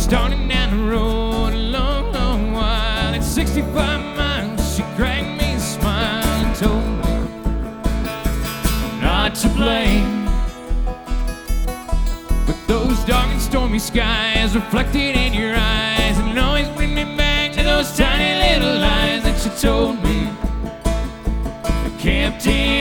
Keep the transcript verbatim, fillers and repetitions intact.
starting down the road a long, long while. At sixty-five miles, she cracked me a smile and told me not to blame. But those dark and stormy skies reflected in your eyes and always bring me back to those tiny little lies that you told me. The captain